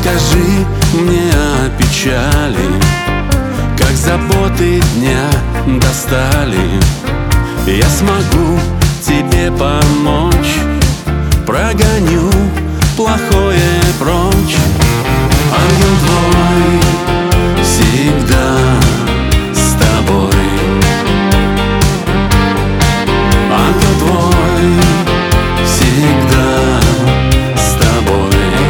Расскажи мне о печали, как заботы дня достали. Я смогу тебе помочь, прогоню плохое прочь. Ангел твой всегда с тобой. Ангел твой всегда с тобой.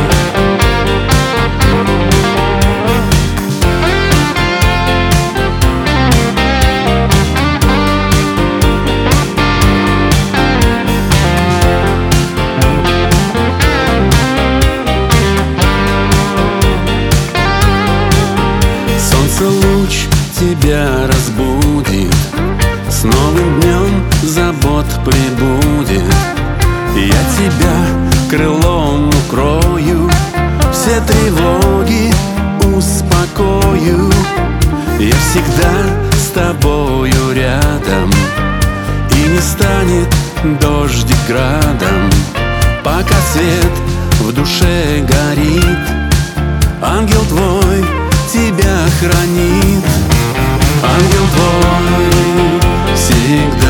Луч тебя разбудит, с новым днем забот прибудет. Я тебя крылом укрою, все тревоги успокою. Я всегда с тобою рядом, и не станет дождик градом, пока свет в душе горит. Ангел твой тебя хранит. Ангел твой всегда